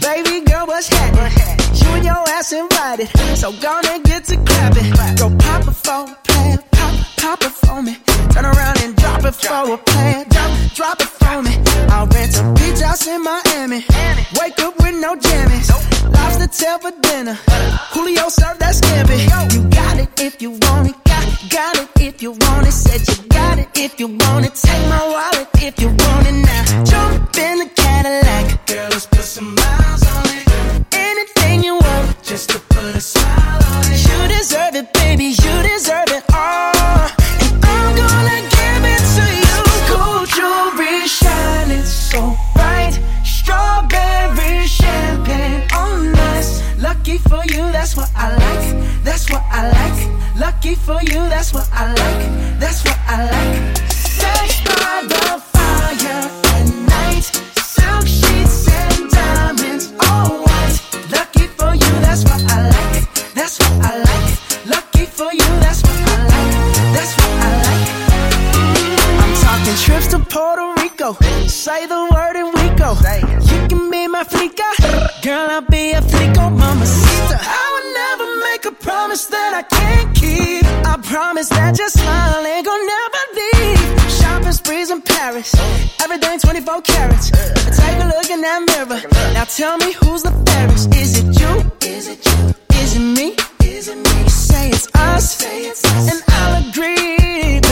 Baby girl, what's happening? You and your ass invited, so gonna get to clapping. Go pop it for a plan, pop it for me. Turn around and drop it for a plan, drop it for me. I'll rent a beach house in Miami. Wake up with no jammies. Lobster tail for dinner. Julio served that scampi. You got it if you want it. Got it if you want it. Said you got it if you want it. Take my wallet if you want it now. Jump in the Cadillac. Girl, let's put some miles on it. Anything you want, just to put a smile on it. You deserve it, baby. You deserve it all. And I'm gonna give it to you. Gold jewelry shining so bright. Strawberry champagne on us. Lucky for you, that's what I like. That's what I like. Lucky for you, that's what I like. That's what I like. Sex by the fire at night. Silk sheets and diamonds, all white. Lucky for you, that's what I like. That's what I like. Lucky for you, that's what I like. That's what I like. I'm talking trips to Puerto Rico. Say the word and we go. You can be my flica. Girl, I'll be a flico, mamacita. I would never make a promise that I can't keep. I promise that your smile ain't gonna never leave. Shopping sprees in Paris. Everything 24 carats. Take a look in that mirror. Now tell me who's the fairest. Is it you? Is it you? Is it me? Is it me? Say it's us. Say it's us. And I'll agree.